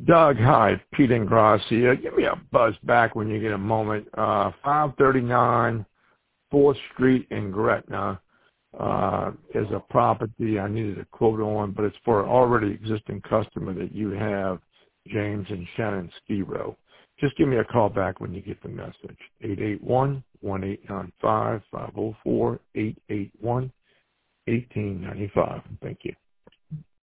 Doug, hi, Pete Ingrassi here. Give me a buzz back when you get a moment. 539 4th Street in Gretna is a property I needed a quote on, but it's for an already existing customer that you have, James and Shannon Skiro. Just give me a call back when you get the message. 881-1895-504-881-1895. Thank you.